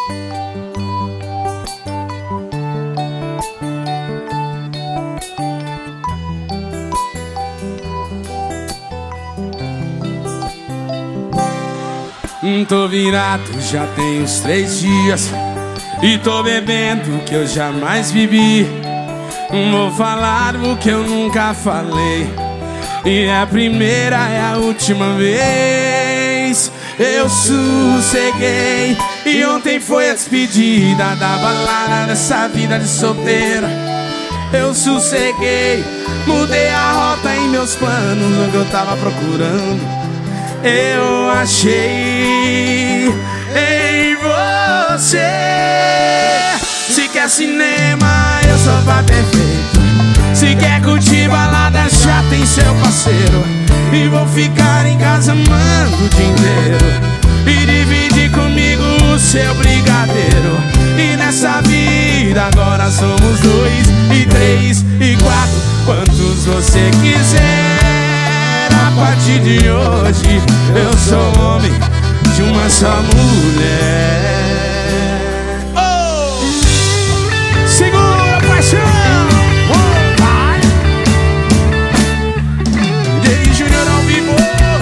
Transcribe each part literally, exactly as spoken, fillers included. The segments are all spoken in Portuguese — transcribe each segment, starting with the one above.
Tô virado, já tem uns três dias e tô bebendo o que eu jamais bebi. Vou falar o que eu nunca falei, e é a primeira, é a última vez. Eu sosseguei e ontem foi a despedida da balada dessa vida de solteiro. Eu sosseguei, mudei a rota em meus planos, o que eu tava procurando eu achei em você. Se quer cinema, eu sou pá perfeito. Se quer curtir balada, já tem seu parceiro. E vou ficar em casa amando o dia inteiro e dividir comigo o seu brigadeiro. E nessa vida agora somos dois e três e quatro, quantos você quiser. A partir de hoje eu sou homem de uma só mulher. Oh! Segura a paixão! Oh, vai! D J Júnior ao vivo.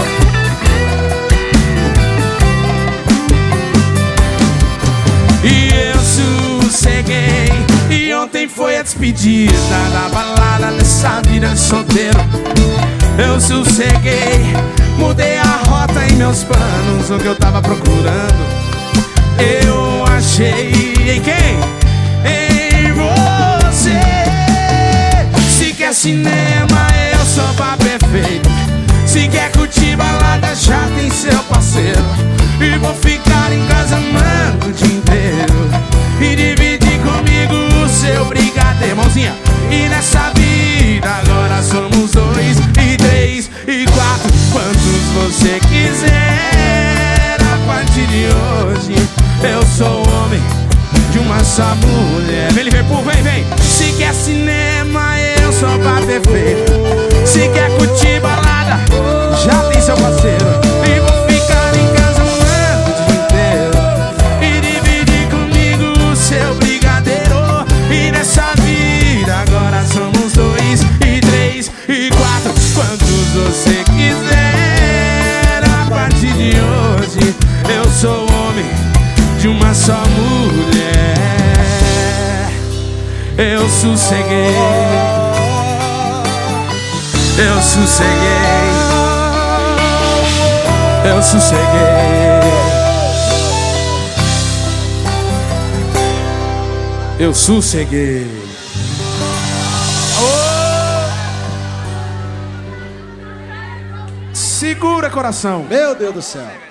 E eu sosseguei e ontem foi a despedida da balada dessa vida de solteiro. Eu sosseguei, mudei a rota em meus planos, o que eu tava procurando eu achei em quem? Em você. Se quer cinema, eu sou pá perfeito. Se quer curtir balada, já tem seu parceiro. E vou ficar em casa amando o dia inteiro e dividir comigo o seu brigadeiro. Mãozinha. E nessa vida agora somos dois e três e quatro, quantos você quiser. A partir de hoje eu sou homem de uma só mulher. Vem, Liverpool, vem, vem. Se quer cinema, eu sou pá perfeito. Se quer curtir balada, já tem seu parceiro. E vou ficar em casa amando o dia inteiro e dividir comigo o seu brigadeiro. E nessa vida agora somos dois e três e quatro, quantos você quiser. A partir de hoje eu sou homem de uma só mulher. Eu sosseguei, eu sosseguei, eu sosseguei, eu sosseguei. Segura, coração. Meu Deus do céu.